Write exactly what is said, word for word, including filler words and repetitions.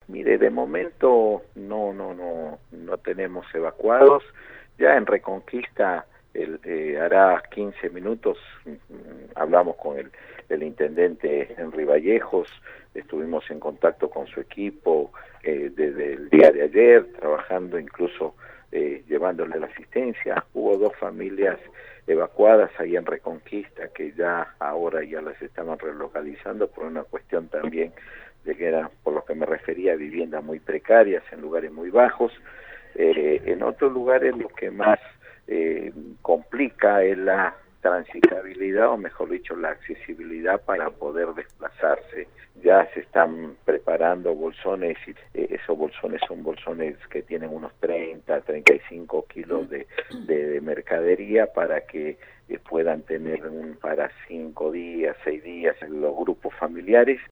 Mire, de momento no, no, no, no tenemos evacuados. Ya en Reconquista el, eh, hará quince minutos mm, hablamos con el, el intendente Henry Vallejos, estuvimos en contacto con su equipo eh, desde el día de ayer, trabajando incluso eh, llevándole la asistencia. Hubo dos familias evacuadas ahí en Reconquista que ya ahora ya las estaban relocalizando por una cuestión también de que eran, por lo que me refería, viviendas muy precarias en lugares muy bajos. Eh, en otros lugares lo que más eh, complica es la transitabilidad, o mejor dicho, la accesibilidad para poder desplazarse. Ya se están preparando bolsones, y eh, esos bolsones son bolsones que tienen unos treinta, treinta y cinco kilos de, de, de mercadería para que eh, puedan tener un, para cinco días, seis días en los grupos familiares.